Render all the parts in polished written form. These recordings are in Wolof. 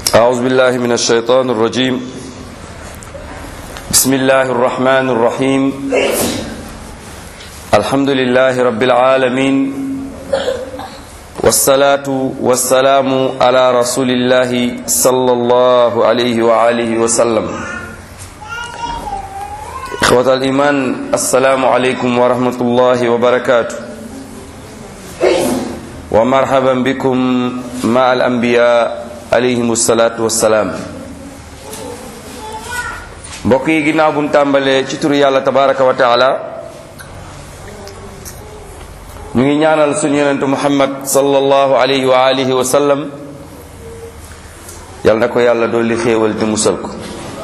أعوذ بالله من الشيطان الرجيم بسم الله الرحمن الرحيم الحمد لله رب العالمين والصلاة والسلام على رسول الله صلى الله عليه وآله وسلم إخوة الإيمان السلام عليكم ورحمة الله وبركاته ومرحبا بكم مع الأنبياء alayhimu salaatu wassalaam. mbokk yi ginnaaw bu ñu tàmbalee ci turu yàlla tabaraka wa taala ñu ngi ñaanal suñu yonentu muhammad sallallahu alayhi wa alihi wa sallam yàlla na ko yàlla dolli xéewal te musal ko.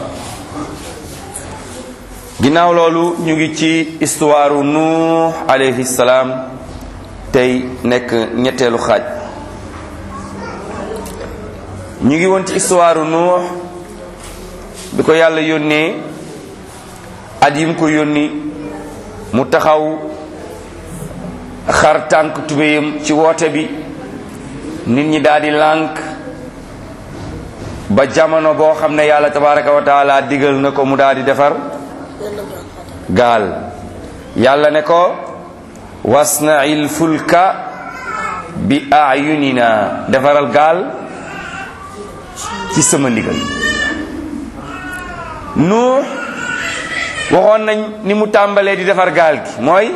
ginnaaw loolu ñu ngi ci histoire Nuux alayhi salaam tey nekk ñetteelu xaaj. ñu ngi woon ci histoire Nuux bi ko yàlla yónnee at yim ko yónni mu taxaw xar tànk tubéyam ci woote bi nit ñi daal di lànk ba jamono boo xam ne yàlla tabaraka wa taala digal na ko mu daal di defar gaal. yàlla ne ko wasna'il fulka bi a'yunina, defaral gaal ci sama ndigal. Nuux waxoon nañ ni mu tàmbalee di defar gaal gi mooy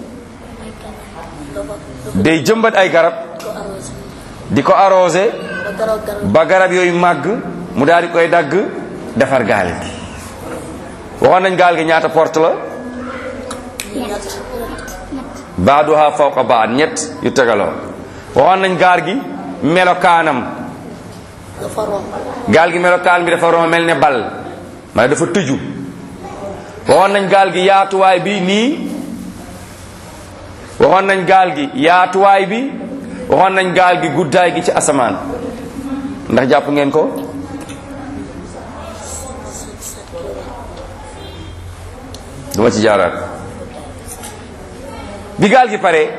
day jëmbat ay garab di ko arrosé ba garab yooyu màgg mu daal di koy dagg defar gaal gi. waxoon nañ gaal gi ñaata porte la? baaduha fawqa baad, ñett yu tegaloo. waxoon nañ gaal gi melokaanam, gaal gi melokaan bi dafa ron mel ne bal ma dafa tëju. waxoon nañ gaal gi yaatuwaay bi nii, waxoon nañ gaal gi yaatuwaay bi, waxoon nañ gaal gi guddaay gi ci asamaan. ndax jàpp ngeen ko? duma ci jaaraat. bi gaal gi pare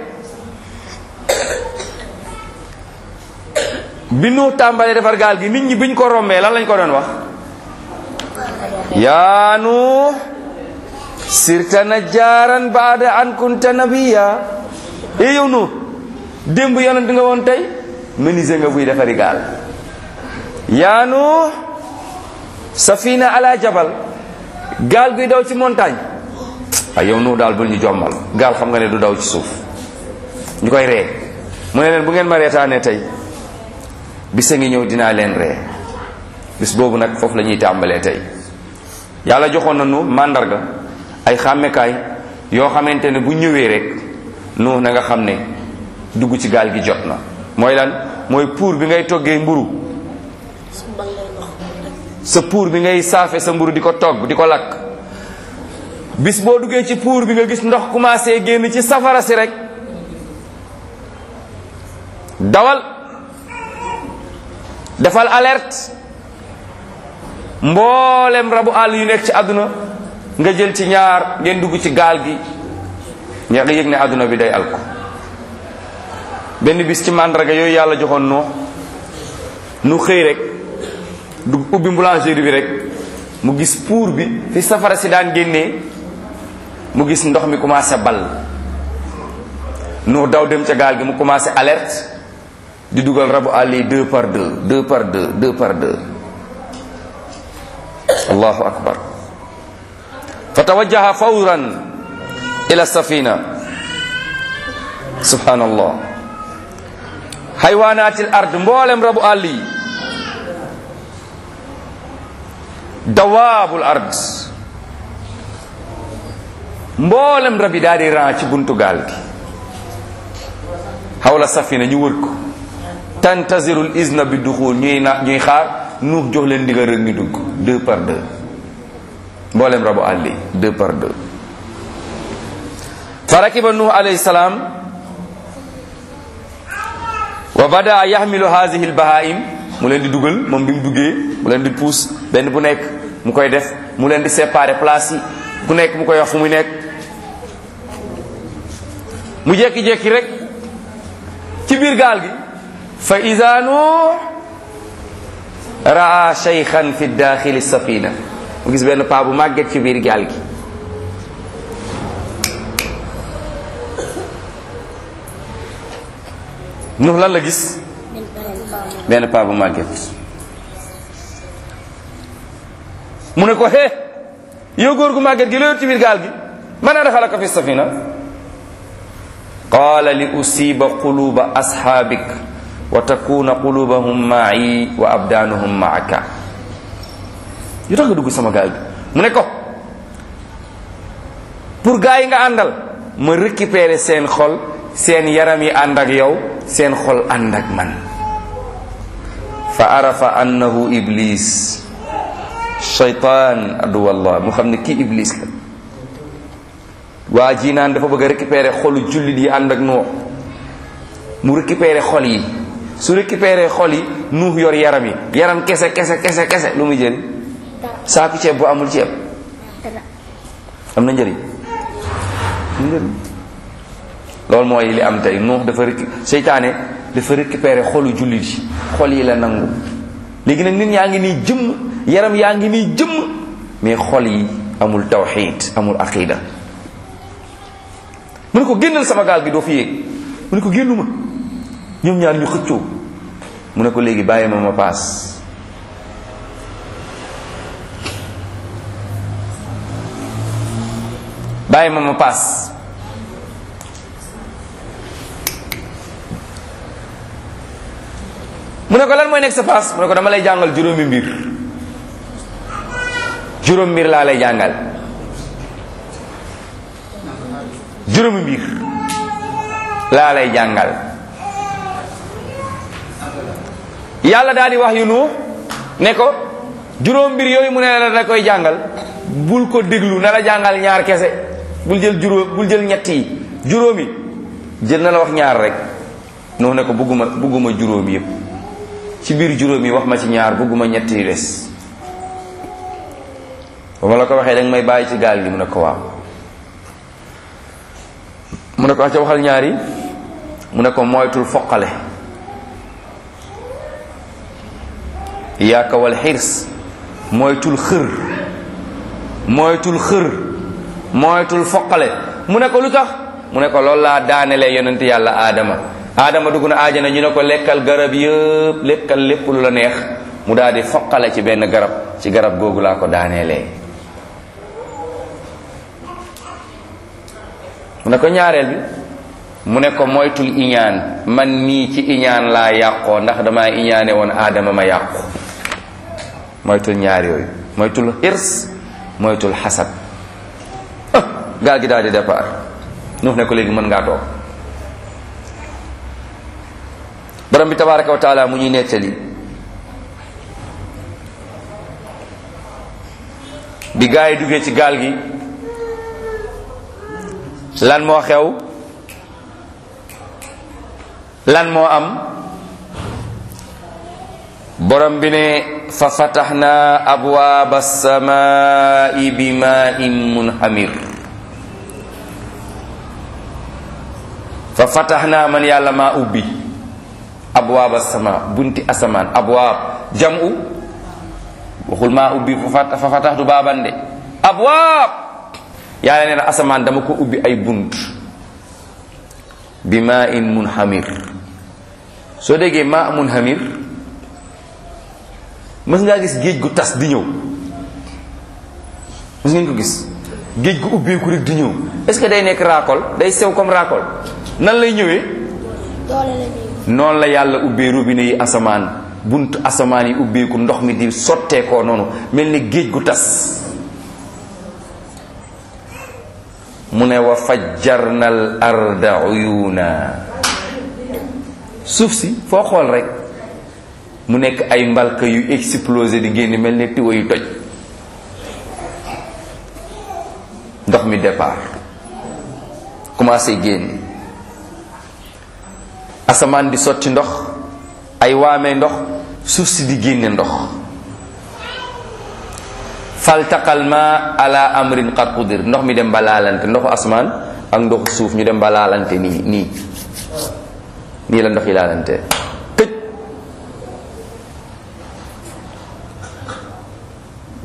bi nu tàmbalee defar gaal gi nit ñi biñ ko rombee lan lañ ko doon wax? yaa Nuux sirta najjaaran baada an kunta nabiyya. yow Nuux démb yonent nga woon, tey menuisier nga buy defari gaal. yaa Nuux safina ala jabal, gaal guy daw ci montagne. yow Nuux daal bul ñu jommal, gaal xam nga ne du daw ci suuf. ñu koy ree mu ne leen bu ngeen ma reetaanee tey bis a ngi ñëw dinaa leen ree. bis boobu nag foofu la ñuy tàmbalee tey. yàlla joxoon na nu màndarga, ay xàmmekaay yoo xamante ne bu ñëwee rek nu na nga xam ne dugg ci gaal gi jot na. mooy lan? mooy puur bi ngay toggee mburu, sa puur bi ngay saafe sa mburu di ko togg di ko lakk. bis boo duggee ci puur bi nga gis ndox commencé génn ci safara si rek dawal, defal alerte mboolem rabu àll yu nekk ci àdduna nga jël ci ñaar ngeen dugg ci gaal gi. ña nga yëg ne àdduna bi day alko. benn bis ci màndarga yooyu yàlla joxoon nu xëy rek du ubbi boulangerie bi rek mu gis puur bi fi safara si daan génnee, mu gis ndox mi commencé ball. nu daw dem ca gaal gi mu commencé alerte di dugal rabu àll yi 2 par 2, 2 par 2, 2 par 2. allahu akbar. fa tawajjaha fawran ila safina. subhanallah. xaywanatil ard, mboolem rabu àll yi, dawaabul ard, mboolem rab yi daal di ran ci buntu gaal gi. xawla safina ñu wër ko. tantazirul izna bi duxul, ñuy xaar Nuux jox leen ndigal rek ñu dugg 2 par 2. mboolem rabu àll yi 2 par 2. fa rakiba Nuux alayhi salaam wa bada yaxmilu haadihi lbahaim, mu leen di dugal. moom bi mu duggee mu leen di puus benn bu nekk mu koy def, mu leen di séparer place yi, ku nekk mu koy wax fu muy nekk. mu jekki-jekki rek ci biir gaal gi fa iza Nuux raa shaykhan fi daaxili safina, mu gis benn paa bu màgget ci biir gaal gi. Nuux lan la gis? benn paa bu màgget. mu ne ko hee yow góor gu màgget gi la yor ci biir gaal gi, man adxalaka fi safina? qaala li usiba quluba asxaabik wa takuna qulubahum ma'i wa abdaanuhum ma'aka. yu tax nga dugg sama gaal gi? mu ne ko pour gaa yi nga àndal ma récupérer seen xol, seen yaram yi ànd ak yow, seen xol ànd ak man. fa arafa annahu iblis shaytaan aduwallah, mu xam ne kii iblis la. waa ji naan dafa bëgg a récupérer xolu jullit yi ànd ak Nuux, mu récupérer xol yi. su récupérer xol yi, Nuux yor yaram yi, yaram kese kese kese kese lu muy jëriñ? saaku ceeb bu amul ceeb am na njëriñ? loolu mooy li am tey. Nuux dafa seytaane dafa récupérer xolu jullit yi, xol yi la nangu. léegi nag nit yaa ngi nii jëmm, yaram yaa ngi nii jëmm, mais xol yi amul tawxiid, amul aqida. mu ne ko génnal sama gaal gi, doo fi yéeg. mu ne ko génnuma. ñoom ñaar ñu xëccoo. mu ne ko léegi bàyyi ma paas. bàyyi ma paas. mu ne ko lan mooy nekk sa paas? mu ne ko dama lay jàngal juróomi mbir. juróom mbir laa lay jàngal. juróomi mbir laa lay jàngal. yàlla daal di wax yu Nuux ne ko juróom mbir yooyu mu ne la da koy jàngal, bul ko déglu, na la jàngal ñaar kese, bul jël juróom, bul jël ñett yi. juróomi jël na la wax ñaar rek. Nuux ne ko bugguma juróomi yëpp, ci biir juróomi wax ma ci ñaar, bugguma ñett yi des. ba ma la ko waxee danga may bàyyi ci gaal gi? mu ne ko waaw. mu ne ko acca waxal ñaar yi. mu ne ko moytul foqale, yaaka wal xirs, moytul xër, moytul xër, moytul foqale. mu ne ko lu tax? mu ne ko loolu laa daanelee yonent yàlla Adama dugg na aajana, ñu ne ko lekkal garab yëpp, lekkal lépp lu la neex. mu daal di foqale ci benn garab, ci garab googu laa ko daaneelee. mu ne ko ñaareel bi, mu ne ko moytul iñaan, man mii ci iñaan laa yàqoo, ndax damaa iñaane woon Adama ma yàqu. moytul ñaar yooyu, moytul hirs, moytul xasad. gaal gi daal di départ. Nuux ne ko léegi mën ngaa toog. borom bi tabaraka wa taala mu ñuy nettali bi gaa yi duggee ci gaal gi lan moo xew, lan moo am. borom bi ne fa fataxna abwaaba alsamaai bimaa'in munhamir. fa fataxna man yàlla maa ubbi abwaab as-samaa, bunti asamaan. abwaab jam'u, waxul maa ubbi fa fataxtu baaban de, abwaab. yàlla nee na asamaan dama ko ubbi ay bunt. bi maa in munhamir. soo déggee maa munhamir, mës ngaa gis géej gu tas di ñëw? mës ngeen ko gis? géej gu ubbeeku rek di ñëw. est-ce que day nekk raakol? day sew comme raakol? nan lay ñëwee? noonu la yàlla ubbee robinet yi asamaan, bunt asamaan yi ubbeeku, ndox mi di sotteekoo noonu mel ni géej gu tas. mu ne wa fajjarna al arda uyuna. suuf si foo xool rek mu nekk ay mbalka yu explosé di génn mel ni tiwo yu toj. ndox mi départ commencé génn, asamaan di sotti ndox, ay waamee ndox, suuf si di génne ndox. faltaqal ma ala amrin qad qudir. ndox mi dem ba laalante, ndoxu asamaan ak ndoxu suuf ñu dem ba laalante nii la ndox yi laalante këj.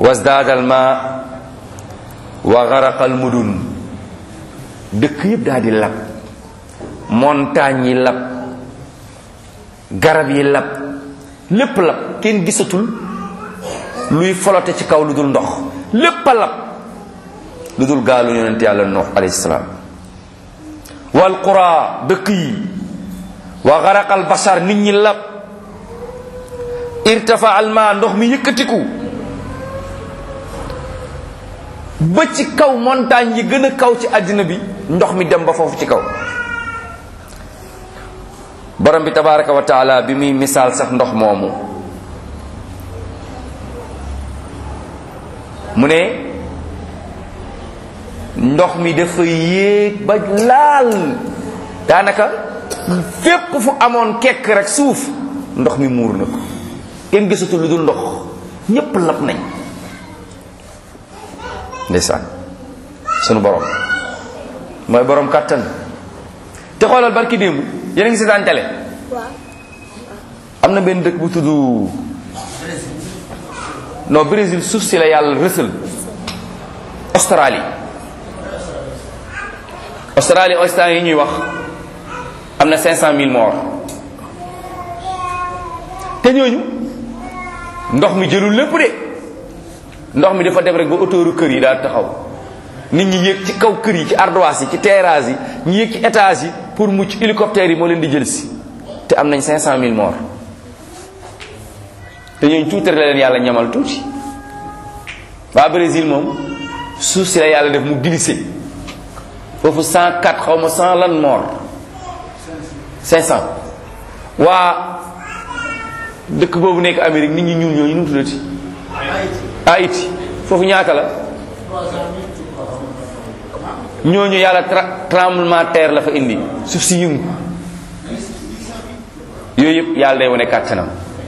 wasdaada al ma wa garaqa al mudun dëkk yëpp daal di lab montagne yi lab garab yi lab lépp lab kenn gisatul luy folote ci kaw lu dul ndox lépp a lab lu dul gaalu yonent yàlla Nuux alayhi salaam wal qura dëkk yi wa garaqa al bashar nit ñi lab irtafa al ma ndox mi yëkkatiku ba ci kaw montagne yi gën a kaw ci àddina bi ndox mi dem ba foofu ci kaw borom bi tabaraka wa taala bi muy misaal sax ndox moomu mu ne ndox mi dafa yéeg ba laal daanaka fépp fu amoon kekk rek suuf ndox mi muur na ko kenn gisatul lu dul ndox ñépp lab nañ ndeysaan sunu borom mooy borom kàttan te xoolal barki démb yéen a ngi seetaan télé am na benn dëkk bu tudd non Brésil suuf si la yàlla rësal Australie instant yi ñuy wax am na 500 000 morts te ñooñu ndox mi jëlul lépp de ndox mi dafa dem rek ba autouru kër yi daal taxaw nit ñi yéeg ci kaw kër yi ci ardoise yi ci terrasse yi ñu yéeg ci étage yi pour mucc hélicoptère yi moo leen di jël si te am nañ 500 000 morts te ñooñu tuuti la leen yàlla ñamal tuuti waa Brésil moom suuf si la yàlla def mu glissé foofu 104 xaw ma 100 lan morts 500 waa dëkk boobu nekk Amérique nit ñi ñuul ñooñu nu mu tuddati Haïti foofu ñaata la ñooñu yàlla tremblement terre la fa indi suuf si yëngu yooyu yëpp yàlla day wane kàttanam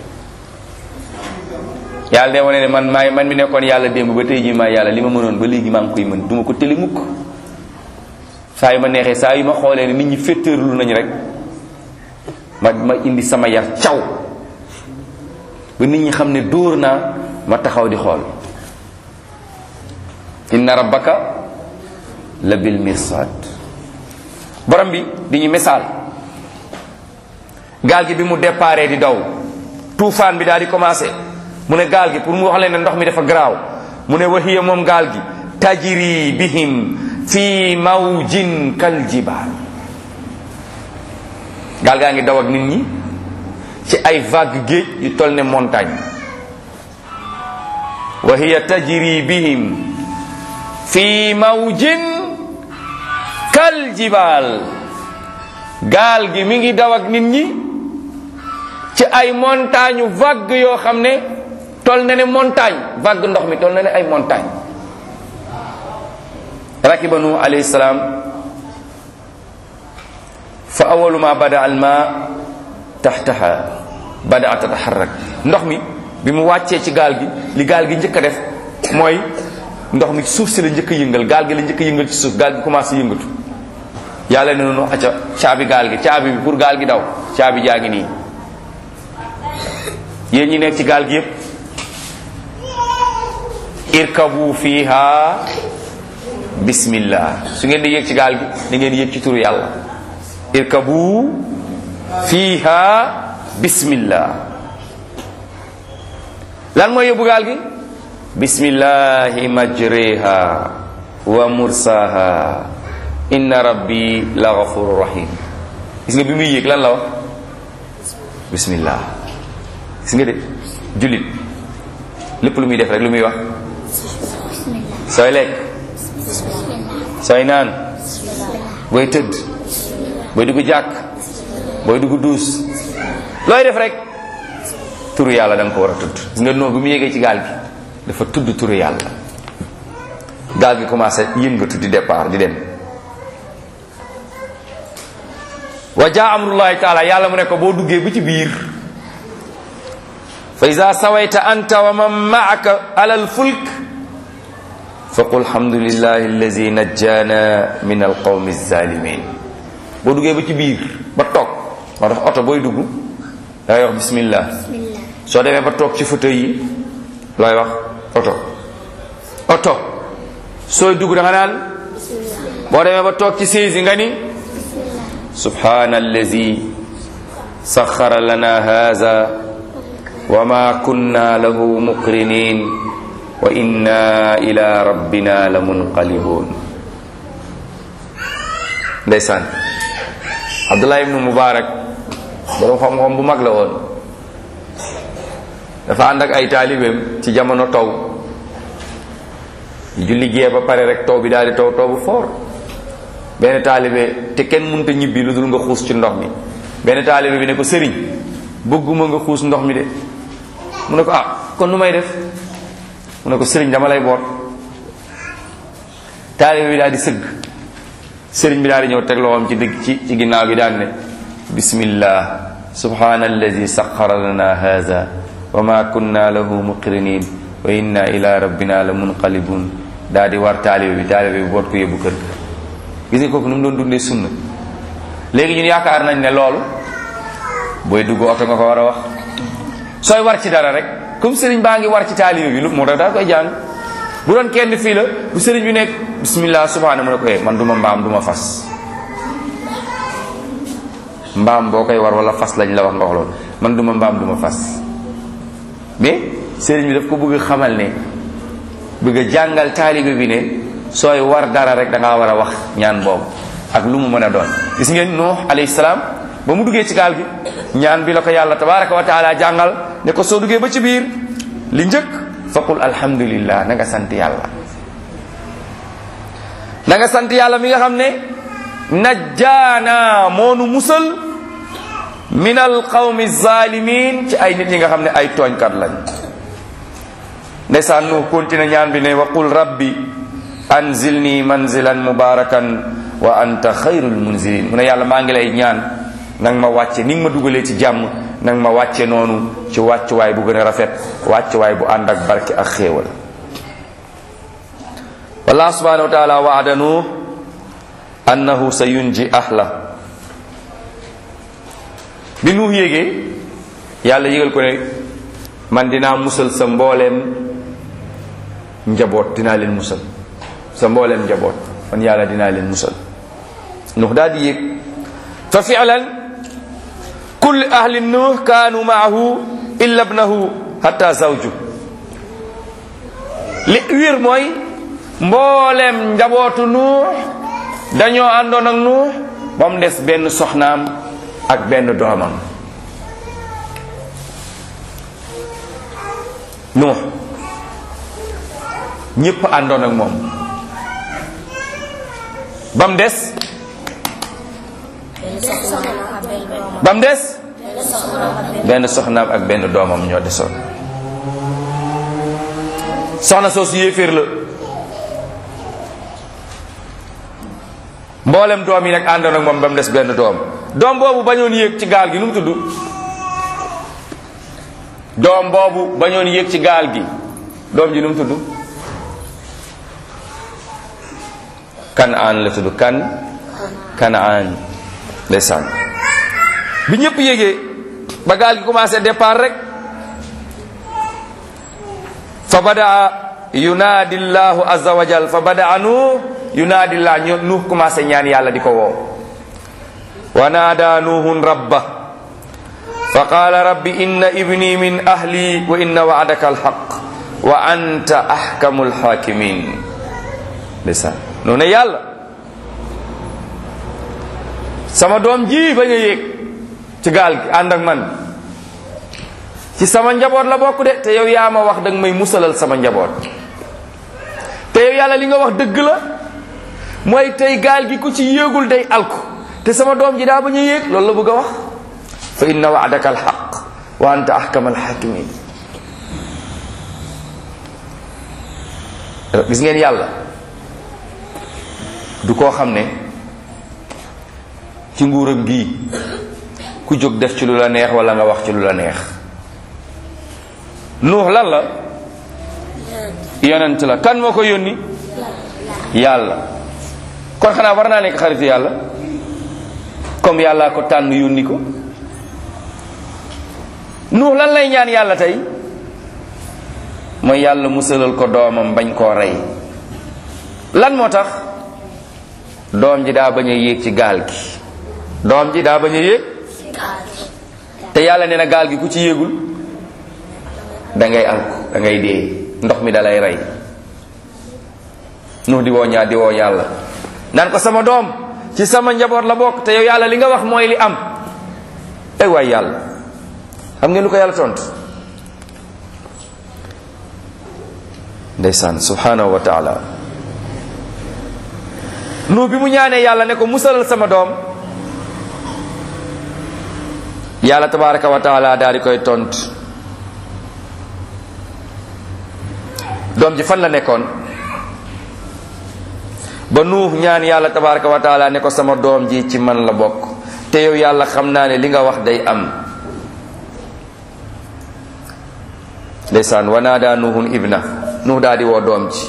yàlla day wane ne man mi nekkoon yàlla démb ba tey jii maa yàlla li ma mënoon ba léegi maa ngi koy mën duma ko tëli mukk saa yu ma neexee saa yu ma xoolee ne nit ñi féttéerlu nañ rek ma indi sama yar caw ba nit ñi xam ne dóor naa ma taxaw di xool inna rabbaka la bil mirsad borom bi di ñu misaal gaal gi bi mu déparé di daw tuufaan bi daal di commencé mu ne gaal gi pour mu wax leen ne ndox mi dafa garaaw mu ne wahiya moom gaal gi tajri bihim fi mawjin kal jibaal gaal gaa ngi daw ak nit ñi ci ay vague géej yu toll ne montagne wa hiya tajri bihim fi mawjin kal jibaal gaal gi mi ngi daw ak nit ñi ci ay montagne vague yoo xam ne toll na ne montagne vague ndox mi toll na ne ay montagne rakiba Nuh alayhi salaam fa awalu ma bada al ma taxtaha bada tataharrak ndox mi bi mu wàccee ci gaal gi li gaal gi njëkk a def mooy ndox mi suuf si la njëkk a yëngal gaal gi la njëkk a yëngal ci suuf gaal gi commencé yëngatu yàlla ne noonu acca caabi gaal gi caabi bi pour gaal gi daw caabi jaa ngi nii yéen ñi nekk ci gaal gi yépp irkabu fiha bismillah su ngeen di yéeg ci gaal gi da ngeen yéeg ci turu yàlla irkabu fiha bismillah lan mooy yóbbu gaal gi bismillahi majriha wa mursaha inna rabbi la ghafurur rahim gis nga bi muy yéeg lan la wax bismillah gis nga de jullit lépp lu muy def rek lu muy wax sooy lekk sooy naan booy tëdd booy dugg jàkk booy dugg duus looy def rek turu yàlla da nga ko war a tudd gis nga noonu bi mu yéegee ci gaal gi dafa tudd turu yàlla gaal gi commencé yëngatu di départ di dem wa jaa amrullahi taala yàlla mu ne ko boo duggee ba ci biir fa iza sawayta anta wa man ma'aka ala al-fulk fa qul alhamdulillahi allazi najjana min alqawmi az-zalimin boo duggee ba ci biir ba toog moo tax oto booy dugg dangay wax bismillah soo demee ba toog ci fauteuil yi looy wax oto oto sooy dugg da nga naan boo demee ba toog ci siège nga ni subhanallazi saxara lana haza wa ma kunna lahu muqrinin wa inna ila rabbina la munqalibun. ndeysaan Abdullah ibnu Mubarak borom xam-xam bu mag la woon, dafa ànd ak ay taalibeem ci jamono taw, julli gee ba pare rek taw bi daal di taw bu foor. benn taalibe te kenn mënut a ñibbi lu dul nga xuus ci ndox mi. benn taalibe bi ne ko sëriñ bëgguma nga xuus ndox mi de. mu ne ko kon nu may def? mu ne ko sëriñ dama lay boot. taalibe bi daal di sëgg, sëriñ bi daal di ñëw teg loxoom ci digg ci ginnaaw bi daal ne bismillah subhanallazi saxara lana haza wa ma kunna lahu muqrinin wa inna ila rabbina la munqalibun. daal di war taalibe bi boot ko yóbbu kër ga. gis nga kooku nu mu doon dundee sunna. léegi ñun yaakaar nañ ne loolu booy dugg oto nga ko war a wax, sooy war ci dara rek comme sëriñ baa ngi war ci taalibe bi lu moo tax daal koy jàng. bu doon kenn fii la bu sëriñ bi nekk bismillah subhana mu ne ko man duma mbaam duma fas. mbaam boo koy war wala fas lañ la wax nga wax loolu, man duma mbaam duma fas. mais sëriñ bi daf ko bëgg xamal ne bëgg a jàngal taalibe bi ne sooy war dara rek da ngaa war a wax ñaan boobu ak lu mu mën a doon. gis ngeen Nuux alayhi salaam ba mu duggee ci gaal gi ñaan bi la ko yàlla tabaraka wa taala jàngal ne ko soo duggee ba ci biir li njëkk faqul alhamdulillah, na nga sant yàlla. na nga sant yàlla mi nga xam ne najjaana moonu musal min al qawmi zalimin ci ay nit ñi nga xam ne ay tooñkat lañ. ndeysaan Nuux continue ñaan bi ne waqul rabbi anzilni manzilan mubarakan wa anta xayrul munzilin. mu ne yàlla maa ngi lay ñaan nang ma wàcce ni nga ma dugalee ci jàmm, nang ma wàcce noonu ci wàccuwaay bu gën a rafet, wàccuwaay bu ànd ak barke ak xéewal. wallah subhanahu wa taala waada Nuux annahu sa yunji ahla. bi Nuux yéegee yàlla yégal ko ne man dinaa musal sa mbooleem njaboot, dinaa leen musal sa mbooleem njaboot, man yàlla dinaa leen musal. Nuux daal di yéeg fa fi'lan kulli ahli Nuux kaanu maahu illa ibnahu hatta zawju. li wér mooy mbooleem njabootu Nuux dañoo àndoon ak Nuux ba mu des benn soxnaam ak benn doomam. Nuux ñépp àndoon ak moom ba mu des benn soxnaam ak benn doomam ñoo desoon. soxna soosu yéeféer la, mboolem doom yi nag àndoon ak moom ba mu des benn doom. doom boobu bañoon yéeg ci gaal gi nu mu tudd? doom boobu bañoon yéeg ci gaal gi doom ji nu mu tudd? Kanaan la tudd. Kanaan. ndeysaan bi ñëpp yéegee ba gaal gi commencé départ rek fa badaa yunaadi llahu azza wa jal fa badaa Nuux yunaadi llah Nuux commencé ñaan yàlla di ko woo. wa naada nuuhun rabba fa qaala rabbi inna ibni min ahli wa inna wa'daka alhaq wa anta ahkamul hakimin. ndeysaan noonu ne yàlla sama doom ji bañ a yéeg ci gaal gi ànd ak man ci sama njaboot la bokk de, te yow yaa ma wax danga may musalal sama njaboot, te yow yàlla li nga wax dëgg la mooy tey gaal gi ku ci yéegul day alku, te sama doom ji daa bañ a yéeg. loolu la bëgg a wax fa inna wa'daka alhaq wa anta ahkamal hakimin. gis ngeen yàlla du koo xam ne ci nguuram gii ku jóg def ci lu la neex wala nga wax ci lu la neex. Nuux lan la? yonent la. kan moo ko yónni? yàlla. kon xanaa war naa nekk xaritu yàlla comme yàllaa ko tànn yónni ko. Nuux lan lay ñaan yàlla tey? mooy yàlla musalal ko doomam bañ koo rey. lan moo tax doom ji daa bañ a yéeg ci gaal gi. doom ji daa bañ a yéeg te yàlla nee na gaal gi ku ci yéegul da ngay alku da ngay dee, ndox mi da lay rey. Nuux di woo ñaar di woo yàlla naan ko sama doom ci sama njaboot la bokk te yow yàlla li nga wax mooy li am. ay waay yàlla xam ngeen lu ko yàlla tontu? ndeysaan subhanahu wa taala. Nuux bi mu ñaanee yàlla ne ko musalal sama doom, yàlla tabaraka wa taala daal di koy tontu. doom ji fan la nekkoon ba Nuux ñaan yàlla tabaraka wa taala ne ko sama doom ji ci man la bokk te yow yàlla xam naa ne li nga wax day am. ndeysaan wa naada nuuhun ibna, Nuux daal di woo doom ji.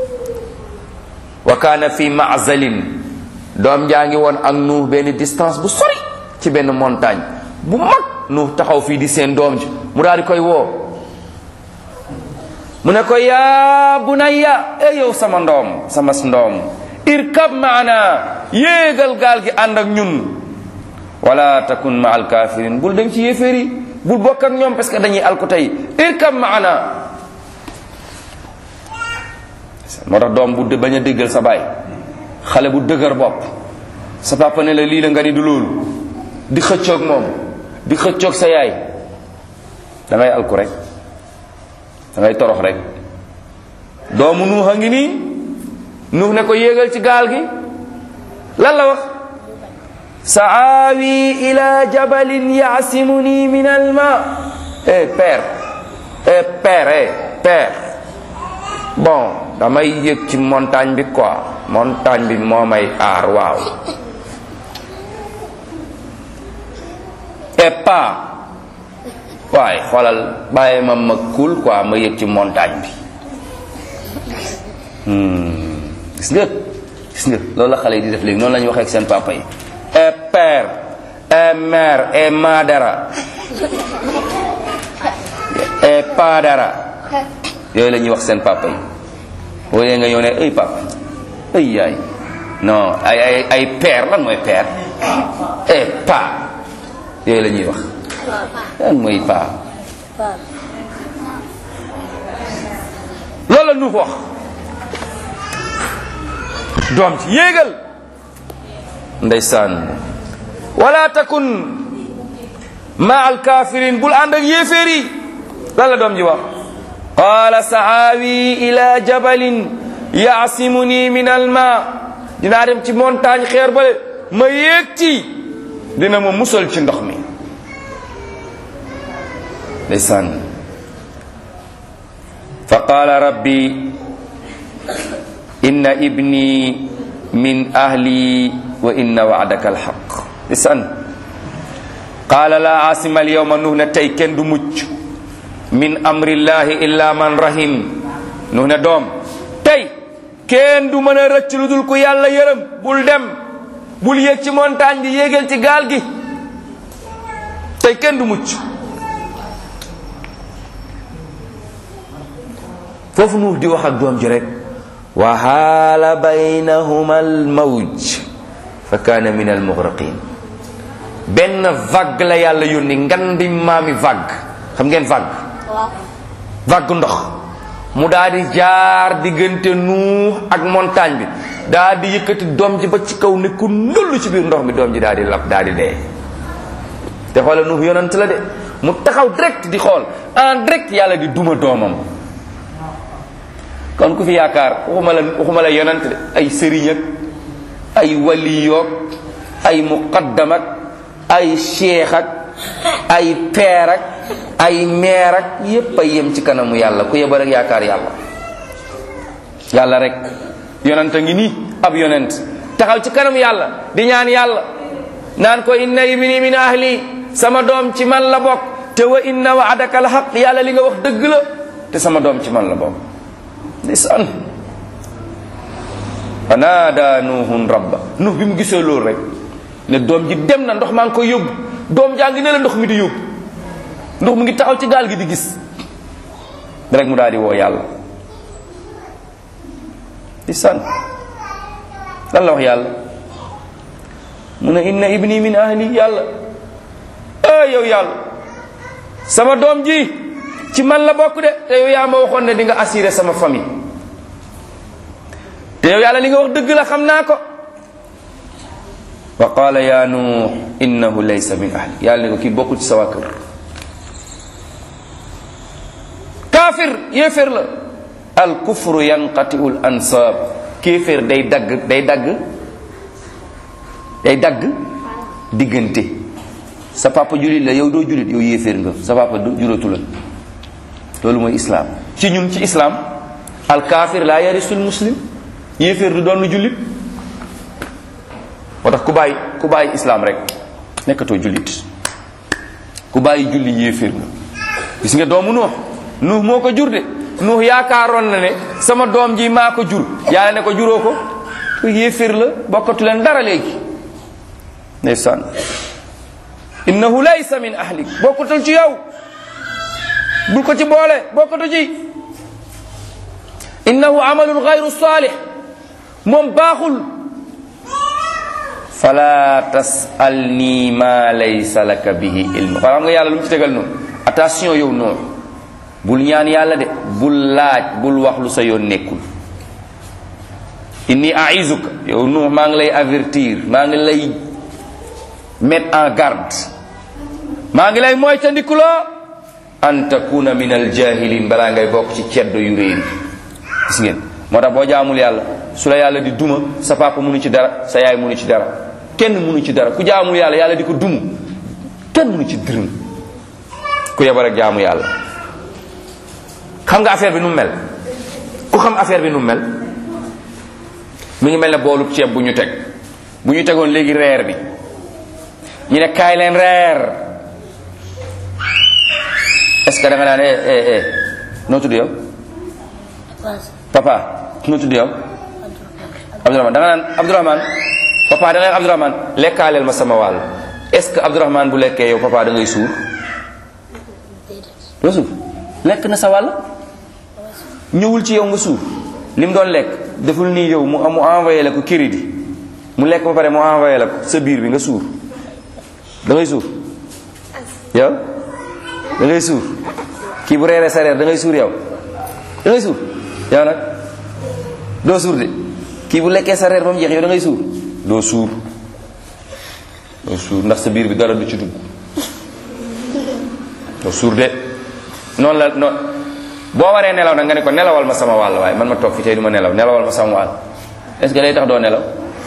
wa kaana fi ma'zalin, doom jaa ngi woon ak Nuux benn distance bu sori ci benn montagne bu mag. Nuux taxaw fii di seen doom ji mu daal di koy woo mu ne ko yaa bunayya, yow sama ndoom, sama ndoom, irkab maana, yéegal gaal gi ànd ak ñun, wala takun ma al kafirin, bul dem ci yéeféer yi, bul bokk ak ñoom parce que dañuy alku tey, irkab maana. moo tax doom bu bañ a déggal sa baay, xale bu dëgër bopp, sa papa ne la lii la nga ni du loolu, di xëccoog moom, di xëccoog sa yaay, da ngay alku rek, da ngay torox rek. doomu Nuux a ngi nii, Nuux ne ko yéegal ci gaal gi, lan la wax? sa'aawi ila jabalin ya'simuni min alma. père, bon damay yéeg ci montagne bi quoi, montagne bi moo may aar. waaw. waaye xoolal bàyyi ma kuul quoi, ma yëg ci montagne bi. gis nga loolu la xale yi di def léegi, noonu la ñuy waxee ak seen papa yi. père, mère, madara, padara, yooyu la ñuy wax seen papa yi. wala nga ñëw ne ay papa, ay yaay, non ay père. lan mooy père? pa, yooyu la ñuy wax. lan mooy pa? loolu la Nuux wax. doom ci yéegal. ndeysaan. wala takun ma al kafirin, bul ànd ak yéeféer yi. lan la doom ji wax? qaala sa'aawi ila jabalin ya'simuni min al ma, dinaa dem ci montagne xeer bale ma yéeg ci, dina ma musal ci ndox mi. ndeysaan. fa qaala rabbi inna ibni min ahli wa inna wa'daka alhaq. ndeysaan. qaala laa aasima alyawma, Nuux ne tey kenn du mucc min amrillahi illa man rahim. Nuux ne doom tey kenn du mën a rëcc lu dul ku yàlla yërëm. bul dem, bul yéeg ci montagne bi, yéegal ci gaal gi, tey kenn du mucc. foofu Nuux di wax ak doom ji rek. wa haala baynahuma al mawj fa kaana min al mughraqin. benn vague la yàlla yónni, ngandi maami vague. xam ngeen vague? vague ndox mu daal di jaar diggante Nuux ak montagne bi, daal di yëkkati doom ji ba ci kaw ne ku nullu ci biir ndox mi, doom ji daal di lab, daal di dee. te xoolal Nuux yonent la de, mu taxaw direct di xool en direct yàlla di duma doomam. kon ku fi yaakaar waxuma la yonent de, ay sëriñ ak ay waliyoog ay muqaddam ak ay cheikh ak ay père ak ay mère ak yépp ay yem ci kanamu yàlla. ku yeba rek yaakaar yàlla. yàlla rek. yonent a ngi nii, ab yonent taxaw ci kanamu yàlla di ñaan yàlla naan ko inna ibni min ahli, sama doom ci man la bokk, te wa inna wa'daka al haqq, yàlla li nga wax dëgg la, te sama doom ci man la bokk. ndeysaan. fa naada nuuhun rabba. Nuux bi mu gisee loolu rek ne doom ji dem na, ndox maa ngi koy yóbbu, doom jaa ngi ne la ndox mi di yóbbu, ndox mu ngi taxaw ci gaal gi di gis. rek mu daal di woo yàlla di san lan la wax yàlla mu ne inna ibni min ahli yàlla yow yàlla sama doom ji ci man la bokk de te yow yaa ma waxoon ne di nga assurer sama famille te yow yàlla li nga wax dëgg la xam naa ko wa qala ya nuux innahu laysa min ahli yàlla ne ko kii bokkul ci sa waa kër kaafir yéeféer la al kufru yanqatiu l ansab kéeféer day dagg diggante sa papa julit la yow doo julit yow yéeféer nga sa papa juratu la loolu mooy islam ci ñun ci islam al kaafir la yarisul muslim yéeféer du doon julit moo tax ku bàyyi islam rek nekkatoo julit ku bàyyi julli yéeféer nga gis nga doomu nuux moo ko jur de nuux yaakaaroon na ne sama doom ji maa ko jur yàlla ne ko juróo ko yéeféer la bokkatu leen dara léegi ndeysaan innahu laysa min ahlik bokkutul ci yow bul ko ci boole bokkatu ci innahu amalun gayru salih moom baaxul fala tasalni ma laysa laka bihi ilm xam nga yàlla lu mu ci tegal noonu attention yow noonu bul ñaan yàlla de bul laaj bul wax lu sa yoon nekkul inni aizuka yow Nuux maa ngi lay avertir maa ngi lay mettre en garde maa ngi lay moytandikuloo an takuna min al jahilin balaa ngay bokk ci ceddo yu réer yi gis ngeen moo tax boo jaamul yàlla su la yàlla di duma sa papa munu ci dara sa yaay munu ci dara kenn munu ci dara ku jaamul yàlla yàlla di ko dumu kenn munu ci dërëm ku yeba rek jaamu yàlla xam nga affaire bi nu mel ku xam affaire bi nu mel mi ngi mel ne boolub ceeb bu ñu teg bu ñu tegoon léegi reer bi ñu ne kaay leen reer est-ce que da nga naan noo tudd yow papa noo tudd yow Abdourahmane da nga naan Abdourahmane papa da ngay Abdourahmane lekkaaleel ma sama wàll est-ce que Abdourahmane bu lekkee yow papa da ngay suur doo suur lekk na sa wàll ñëwul ci yow nga suur li mu doon lekk deful nii yow mu envoyé la ko crédit mu lekk ba pare mu envoyé la ko sa biir bi nga suur da ngay suur yow da ngay suur kii bu reeree sa reer da ngay suur yow da ngay suur yow nag doo suur de kii bu lekkee sa reer ba mu jeex yow da ngay suur doo suur ndax sa biir bi dara du ci dugg doo suur de noonu la noonu boo waree nelaw nag nga ne ko nelawal ma sama wàll waaye man ma toog fi tey du ma nelaw nelawal ma sama wàll est-ce que day tax doo nelaw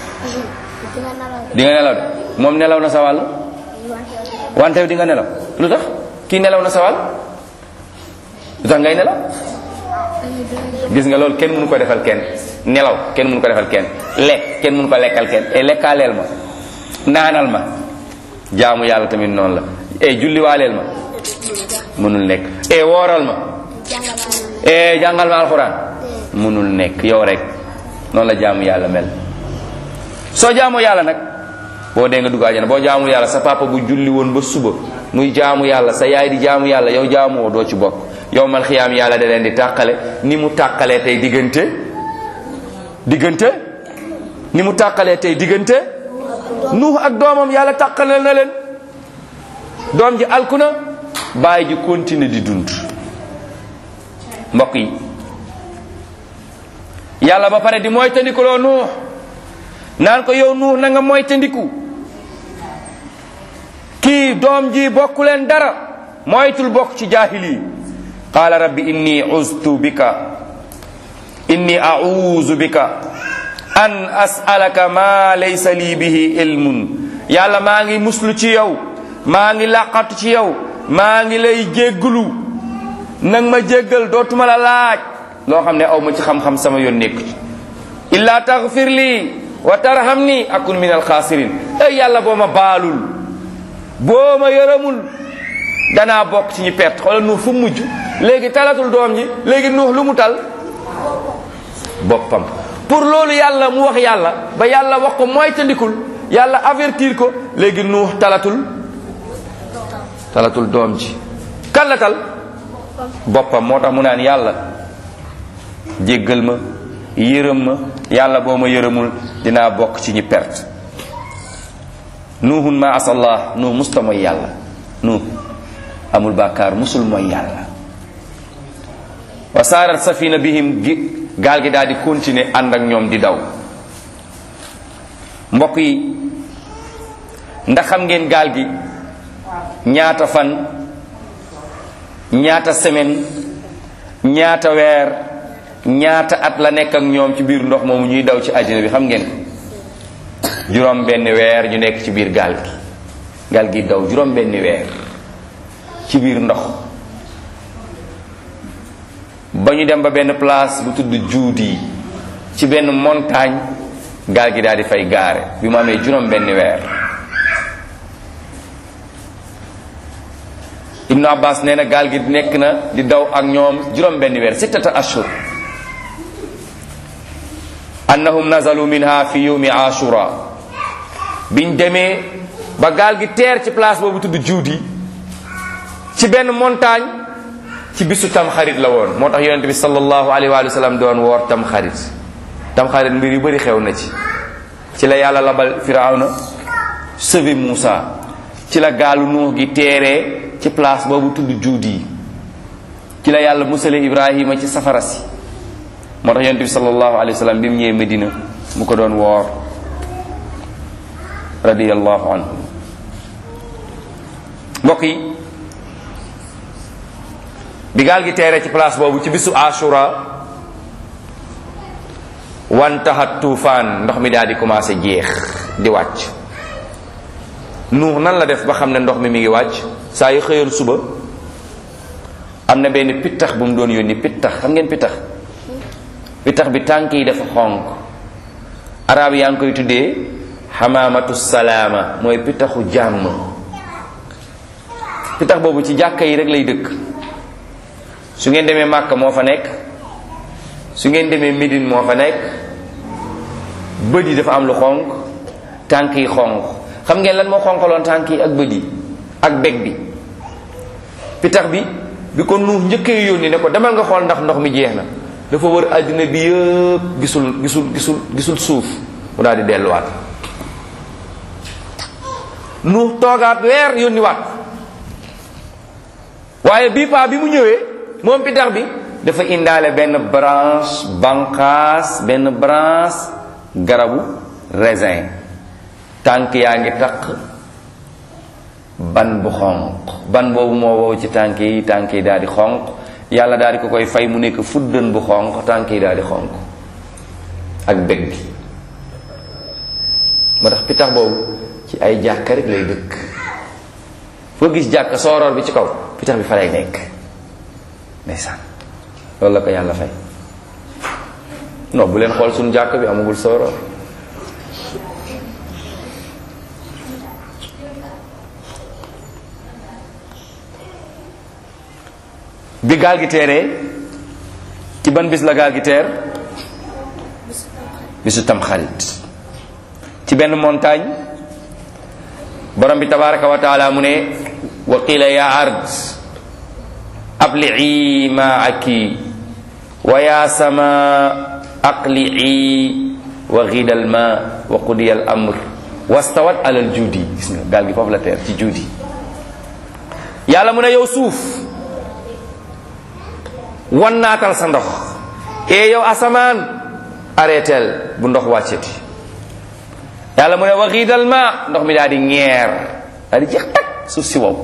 di nga nelaw de moom nelaw na sa wàll wante di nga nelaw lu tax kii nelaw na sa wàll lu tax ngay nelaw gis nga loolu kenn mënu ko defal kenn nelaw kenn mënu ko defal kenn lekk kenn mënu ko lekkal kenn lekkaaleel ma naanal ma jaamu yàlla tamit noonu la julliwaaleel ma mënul nekk wooral ma jàngal ma alxuraan mënul nekk yow rek noonu la jaamu yàlla mel soo jaamu yàlla nag boo dee nga dugg àjjana boo jaamu yàlla sa papa bu julli woon ba suba muy jaamu yàlla sa yaay di jaamu yàlla yow jaamuwoo doo ci bokk yow mal xiyaam yàlla da leen di tàqale ni mu tàqalee tey diggante ni mu tàqalee tey diggante Nuux ak doomam yàlla tàqale na leen doom ji alku na bàyyi ji continuer di dund mbokk yi yàlla ba pare di moytandikuloo Nuux naan ko yow Nuux na nga moytandiku kii doom ji bokku leen dara moytul bokk ci jaahili qaala rabbi inni a'uuzu bika an as'alaka ma laysa lii bihi ilmun yàlla maa ngi muslu ci yow maa ngi làqatu ci yow maa ngi lay jégglu nag ma jéggal dootuma la laaj loo xam ne aw ma ci xam-xam sama yoon nekk ci illa taghfir lii wa tarhamni akun min alxaasirin yàlla boo ma baalul boo ma yërëmul danaa bokk ci ñi perte xoolal Nuux fu mujj léegi talatul doom ji léegi Nuux lu mu tal boppam pour loolu yàlla mu wax yàlla ba yàlla wax ko moytandikul yàlla avertir ko léegi Nuux talatul doom ji kan la tal boppam moo tax mu naan yàlla jéggal ma yërëm ma, yàlla boo ma yërëmul dinaa bokk ci ñi perte. nuuhun ma asallah, nuuh musta mooy yàlla, nuuh amul bàkkaar, musul mooy yàlla. wa saarat safina bihim gaal gi daal di continuer ànd ak ñoom di daw. mbokk yi ndax xam ngeen gaal gi ñaata fan, ñaata semaine, ñaata weer, ñaata at la nekk ak ñoom ci biir ndox moomu ñuy daw ci àddina bi? xam ngeen juróom benn weer ñu nekk ci biir gaal gi daw juróom benn weer ci biir ndox ba ñu dem ba benn place bu tudd Juudi ci benn montagne, gaal gi daal di fay gaare bi mu amee juróom benn weer. Ibnu Abbas nee na gaal gi nekk na di daw ak ñoom juróom benn weer, 6 ashhur. annahum nazalu minha fi yawmi ashura. biñ demee ba gaal gi teer ci place boobu tudd Juudi ci benn montagne, ci bisu tamxarit la woon. moo tax yonent bi sallallahu alayhi wa sallam doon woor tamxarit. tamxarit mbir yu bari xew na ci la yàlla labal Firawna, sauvé Muusa, ci la gaalu Nuux gi teeree ci place boobu tudd Juudi, ci la yàlla musale Ibrahima ci safara si. moo tax yonent bi sallallahu alayhi wa sallam bi mu ñëwee Medina mu ko doon woor radiyallahu anhu. mbokk yi bi gaal gi teeree ci place boobu ci bisu Ashura, wantahat tuufaan, ndox mi daal di commencé jeex di wàcc. Nuux nan la def ba xam ne ndox mi ngi wàcc? saa yu xëyoon suba am na benn pittax bu mu doon yónni. pittax xam ngeen pittax? pittax bi tànk yi dafa xonq. arab yaa ngi koy tuddee xamaamatu salaama, mooy pittaxu jàmm. pittax boobu ci jàkka yi rek lay dëkk. su ngeen demee Màkka moo fa nekk, su ngeen demee Médine moo fa nekk. bët yi dafa am lu xonq, tànk yi xonq. xam ngeen lan moo xonqaloon tànk yi ak bët yi ak beg bi? pitax bi ko Nuux njëkkee yónni ne ko demal nga xool ndax ndox mi jeex na, dafa wër àddina bi yëpp gisul suuf, mu daal di delluwaat. Nuux toogaat weer yónni waat, waaye bii paa bi mu ñëwee moom pitax bi dafa indaale benn branche garabu raisin. tànk yaa ngi taq ban bu xonq, ban boobu moo wow ci tànk yi daal di xonq. yàlla daal di ko koy fay mu nekk fuddën bu xonq, tànk yi daal di xonq ak bég bi. moo tax pitax boobu ci ay jàkka rek lay dëkk. foo gis jàkka sooroor bi ci kaw, pitax bi fa lay nekk. ndeysaan loolu la ko yàlla fay. non bu leen xool suñu jàkk bi amagul sooroor. bi gaal gi teeree ci ban bis la gaal gi teer? bisu tamxarit ci benn montagne. borom bi tabaraka wa taala mu ne wa qila ya ard abli'i ma'aki wa ya sama aqli'i wa ghida al ma wa qudiya al amr wastawat ala al judi. gis nga gaal gi foofu la teer ci judi. yàlla mu ne yow suuf wannaatal sa ndox, e yow asamaan arrêtel bu ndox wàcceti. yàlla mu ne wa ghida al ma, ndox mi daal di ñeer, daal di jeex tak, suuf si wow.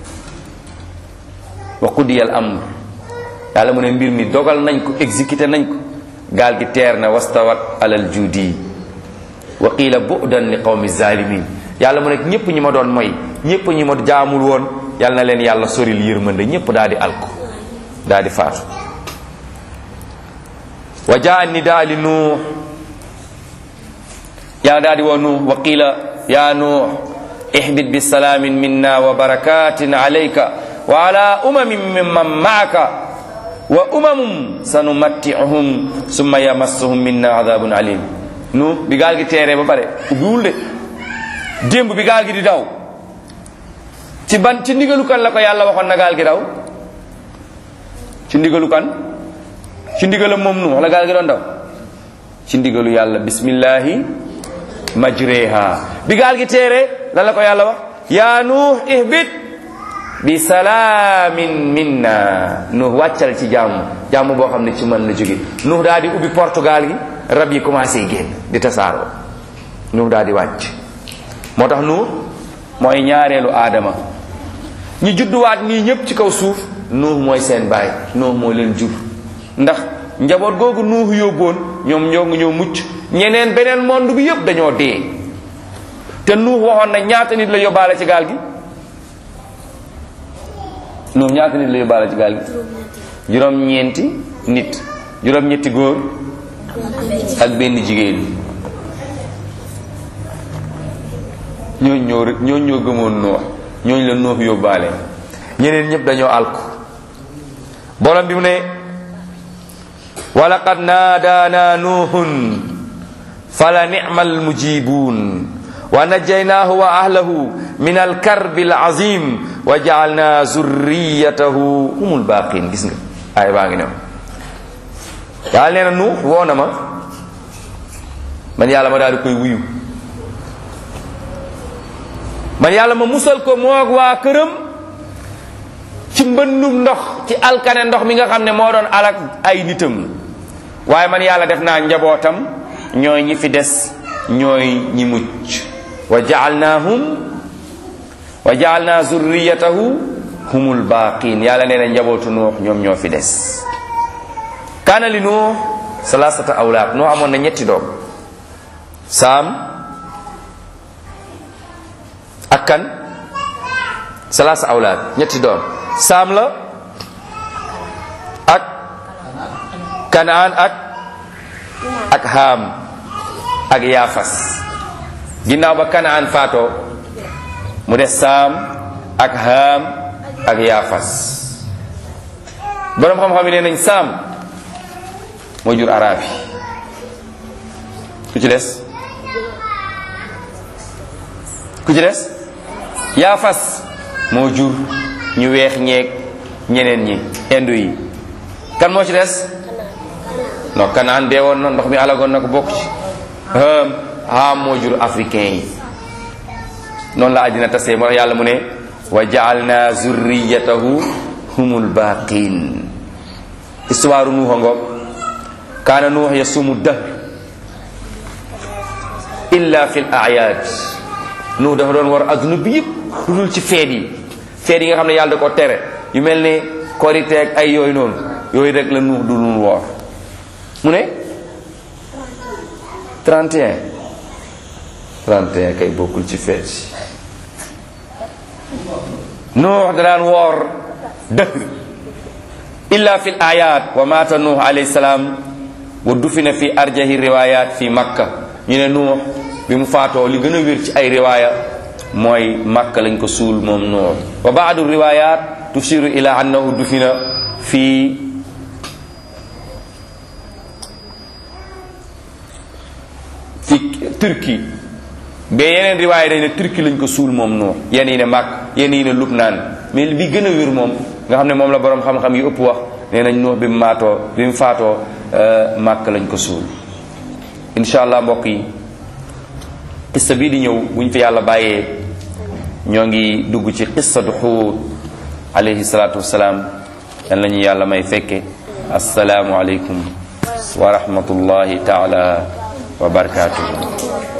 wa qudiya al amr, yàlla mu ne mbir mi dogal nañ ko, exécuté nañ ko. gaal gi teer na wastawat alal judi. wa qiila bu'dan li qawmi zalimin, yàlla mu ne ñépp ñi ma doon moy, ñépp ñi ma jaamul woon, yàlla na leen yàlla soril yërmande, ñépp daal di alko, daal di faatu. wa jaa nidaa li Nuux, yàlla daal di woo Nuux. wa qiila ya Nuux ihbit bi salaamin minna wa barakatin alayka wa ala umamin mimman maaka wa umamum sanumatti'uhum summa yamassuhum minna adhabun alim. Nuux bi gaal gi teeree ba pare ubbiwul de. démb bi gaal gi di daw ci ndigalu kan la ko yàlla waxoon na gaal gi daw? ci ndigalu kan? ci ndigalam moom Nuux la gaal gi doon daw? ci ndigalu yàlla. bismillahi majreha. bi gaal gi teere lan la ko yàlla wax? yaa Nuux ihbit bi salaamin minna. Nuux wàccal ci jàmm boo xam ne ci man la jóge. Nuux daal di ubbi Portugal gi, rab yi commencé génn di tasaaroo. Nuux daal di wàcc. moo tax Nuux mooy ñaareelu aadama. ñi judduwaat nii ñëpp ci kaw suuf Nuux mooy seen baay. Nuux moo leen jur. ndax njaboot googu Nuux yóbboon ñoom ñoo ngi ñëw mucc. ñeneen beneen monde bi yëpp dañoo dee. te Nuux waxoon na ñaata nit la yóbbaale ci gaal gi? Nuux ñaata nit la yóbbaale ci gaal gi? juróom-ñeenti nit. juróom-ñetti góor ak benn jigéen. ñooñu ñoo gëmoon Nuux. ñooñu la Nuux yóbbaale. ñeneen ñëpp dañoo alku. borom bi mu ne walaqad naadaana nuuhun fala ni'mal mujibuun wa najjaynaahu wa ahlahu min alkarbi alazim wa ja'alna zurriyatahu humul baaqin. gis nga ay baa ngi new yàlla nee na Nuux woo na ma man yàlla ma daal di koy wuyu. man yàlla ma musal ko moog waa këram ci mbënnum ndox, ci alkane ndox mi nga xam ne moo doon alak ay nitam. waaye man yàlla def naa njabootam ñooy ñi fi des, ñooy ñi mucc. wa ja'alna zurriyatahu humul baaqin. yàlla nee na njabootu Nuux ñoom ñoo fi des. kaana li Nuux salasata awlaad. Nuux amoon na ñetti doom. Saam ak kan? salaasa awlaad, ñetti doom. Saam la ak Kanaan ak Haam ak Yaafas. ginnaaw ba Kanaan faatoo mu des Saam ak Haam ak Yaafas. boroom xam-xam yi nee nañ Saam moo jur araab yi. ku ci des? ku ci des? Yaafas moo jur ñu weex ñeeg ñeneen ñi indu yi. kan moo ci des? non Kanaan dee woon na, ndox mi alagoon na ko bokk ci. Haam moo jur africain yi. noonu la àddina tasee moo yàlla mu ne wa ja'alna zurriyatahu humul baaqin. histoire Nuux ngoog. kaana Nuux yasumu dahr illa fil a'yaad. Nuux dafa doon war adduna bi yëpp lu dul ci feet yi. feet yi nga xam ne yàlla da ko tere, yu mel ne korite ak ay yooyu noonu, yooyu rek la Nuux du dul woor. mu ne 31 kay bokkul ci feet yi. Nuux da daan woor dëhr illa fil ayat. wa maata Nuux alayhi salaam wa dufina fi arjahi riwayat fi Makka. ñu ne Nuux bi mu faatoo li gën a wér ci ay riwaaya mooy Makka lañ ko suul moom Nuux. wa baadu riwayat tushiru ila annahu dufina fi Turquie. ba yeneen riwaaya dañ ne Turquie lañ ko suul moom Nuux. yenn yi ne Makka, yenn yi ne Lubnaan. mais bi gën a wér moom nga xam ne moom la boroom xam-xam yi ëpp wax, nee nañ Nuux bi mu faatoo Makka lañ ko suul. incha allah mbokk yi, qissa bii di ñëw buñ fi yàlla bàyyee ñoo ngi dugg ci qissatu Huud alayhi salaatu wassalaam. yan lañu yàlla may fekke. assalaamu aleykum wa rahmatullahi taala wa barakatuhu.